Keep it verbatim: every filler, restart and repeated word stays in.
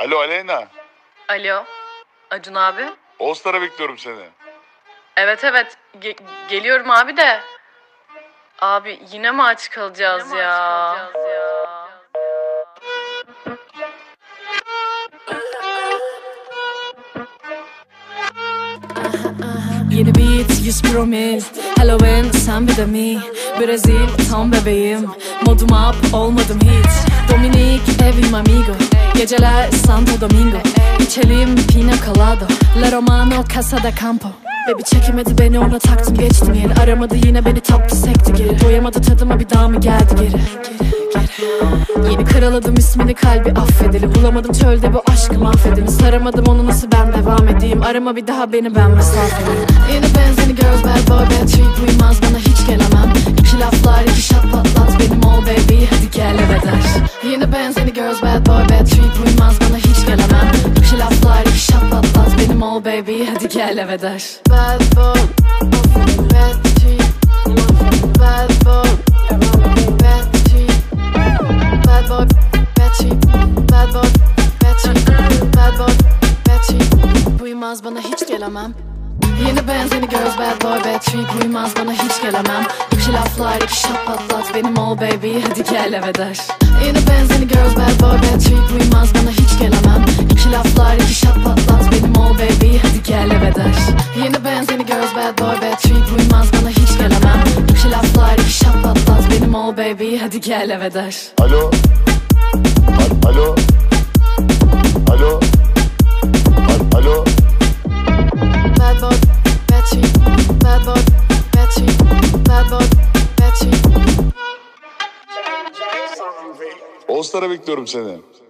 Alo Aleyna. Alo, Acun abi. All Star'a bekliyorum seni. Evet evet, Ge- geliyorum abi de. Abi yine mi aç kalacağız Yine mi ya? aç kalacağız Yeni beat, yüz promil Halloween, sen bir de mi? Brezil, tam bebeğim Modum up, olmadım hiç Dominik, evim amigo Geceler Santo Domingo İçelim pina colada La Romano, Casa da Campo Baby çekemedi beni, ona taktım geçtim yeri. Aramadı yine beni, taptı sekti geri. Doyamadı tadıma, bir daha mı geldi geri, geri, geri. Yeni karaladım ismini, kalbi affedeli. Bulamadım çölde bu aşkı mahvedeni. Saramadım onu, nasıl ben devam edeyim. Arama bir daha beni, ben mesafeli. Yeni benzini girls, bad boy, bad trip. Uymaz bana, hiç gelemem. İki laflar, iki şat patlat. Benim all baby, hadi gel eve der. Yeni benzini girls, bad boy, bad trip. Uymaz bana, hiç gelemem. İki laflar, iki şat patlat. Benim all baby, hadi gel eve der. Bad boy, bad trip. Bad boy, bad trip. Bad boy, bad trip. Bad boy, bad trip. Bad boy, bad trip. Uymaz bana, hiç gelemem. Yeni benzini girls, bad boy, bad trip. Uymaz bana, hiç gelemem. İki laflar, iki şap patlat. Benim all baby, hadi gel eve der. Yeni benzini girls, bad boy, bad trip. Uymaz bana, hiç gelemem. İki laflar, iki şap patlat. Benim all baby, hadi gel eve der. Yeni benzini girls, bad boy, bad trip. Uymaz bana, hiç gelemem. İki laflar, iki şap patlat. Benim all baby, hadi gel eve der. Alo. Al- Alo. Alo. Al- Alo. Bad boy, bad trip. Bad boy, bad trip. Bad boy, bad trip. All Star'a bekliyorum seni.